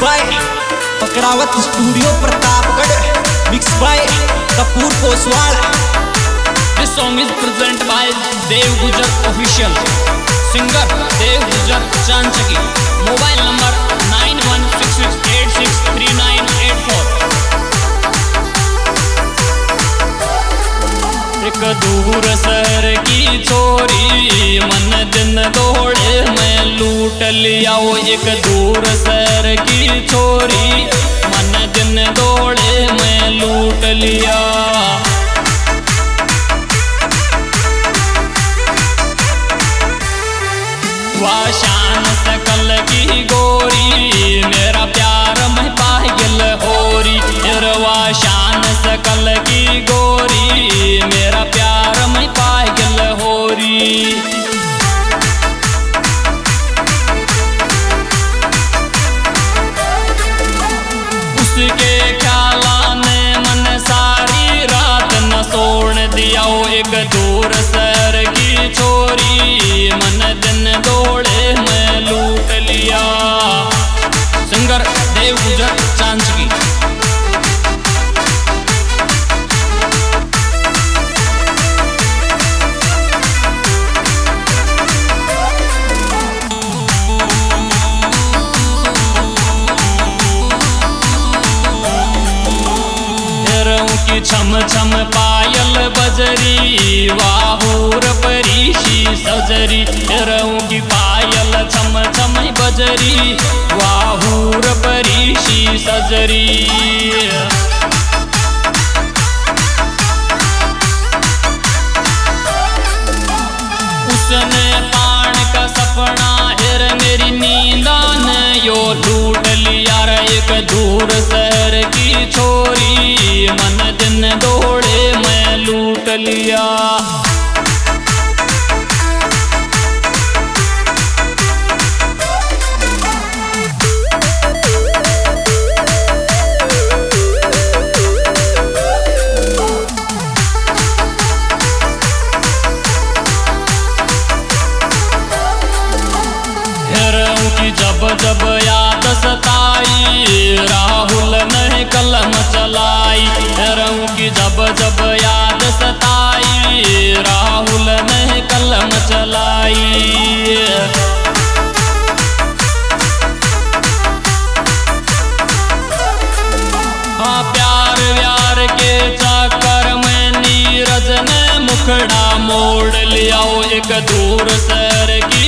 Bye Pakdawat studio Pratapgarh, mix by Kapoor Koswal. This song is presented by Dev Gujar Official. Singer Dev Gujar Chanchaki. Mobile number 9166863984. एक दूर शहर की छोरी मन दिन दौड़े मैं लूट लिया। वो एक दूर शहर की छोरी मन दिन दौड़े मैं लूट लिया। वाह शान सकल की गोरी मेरा प्यार मैं पागल होरी। वाह शान सकल की गोरी मेरा प्यार मैं पागल होरी। उसके ख्याला ने मन सारी रात न सोने दिया। एक दूर शहर की छोरी मन दिन दौड़े मैं लूट लिया। सिंगर देव गुजर चांचकी। छम छम पायल बजरी वाहूर परीशी सजरी। रहूं की पायल छम छम बजरी वाहूर परीशी सजरी। उसने पान का सपना हिर मेरी नींदा ने यो लूट लिया। एक दूर शहर की छोरी मन दिन दौड़े मैं लूट लिया। जब जब याद सताई राहुल ने कलम चलाई। रहूं की जब जब याद सताई राहुल ने कलम चलाई। हाँ प्यार व्यार के चक्कर में नीरज ने मुखड़ा मोड़ लिया। एक दूर शहर की